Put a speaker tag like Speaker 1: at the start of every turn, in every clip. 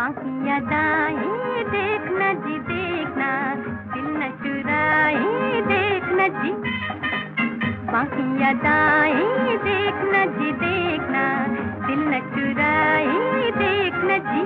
Speaker 1: बाकी अदाएं देखना जी देखना, दिल न चुराए देखना जी। बाकी अदाएं देखना जी देखना, दिल न चुराए देखना जी।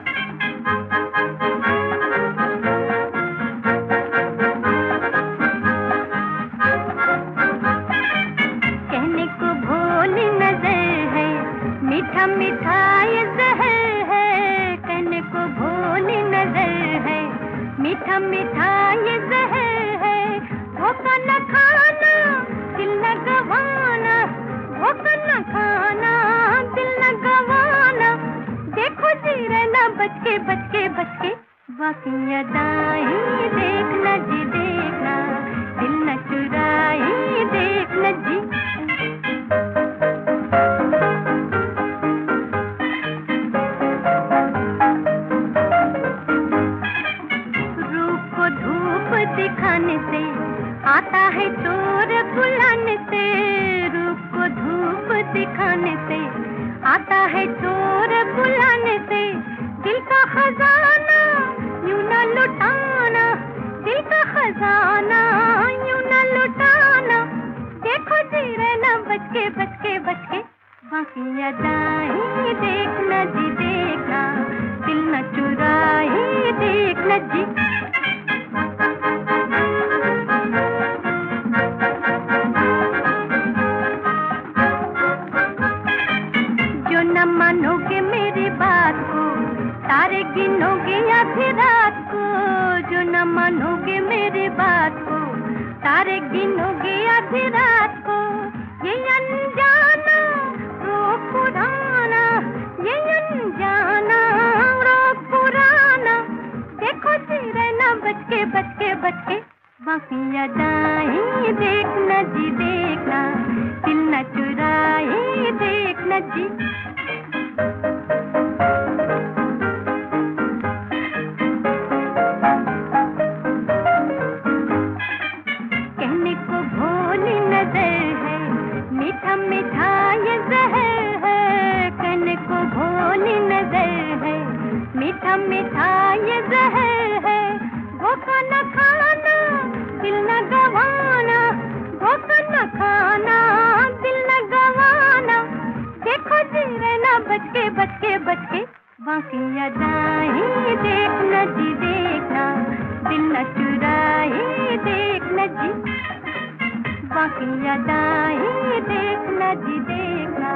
Speaker 1: कहने को भोली नजर है, मीठा मीठा ये जहर है। कहने को भोली नजर है, मीठा मीठा ये जहर है। धोखा न खाना दिल न गवाना, धोखा न खाना दिल न गवाना। देखो जी रहना बच के बच के बच के, बाकी अदाएं देखना जी देखना, दिल न चुराए देखना जी। दिखाने से आता है चोर बुलाने से, रूप को धूप दिखाने से आता है चोर बुलाने से। दिल का खजाना यूं न लुटाना, दिल का खजाना यूं न लुटाना। देखो जी रहना बच के बच के बच के, बाकी अदाएं देखना जी देखना, दिल न चुराए देखना जी। न मानोगे मेरी बात को, तारे गिनोगे आधी रात को। जो न मानोगे मेरी बात को, तारे गिनोगे आधी रात को। ये अनजाना रोग पुराना, ये अनजाना रोग पुराना। देखो जी रहना बच के बच के बच के, बाकी अदाएं देखना जी देखना, दिल न चुराए देखना जी। कहने को भोली नजर है, मीठा मीठा ये जहर है। कहने को भोली नजर है, मीठा मीठा ये जहर है। धोखा न खाना दिल न गवाना, धोखा न खाना दिल न गवाना। देखो जी रहना बच के बच के बच के, बाकी अदाएं देखना जी देखना, दिल न चुराए देखना जी। बाकी अदाएं देखना जी देखना,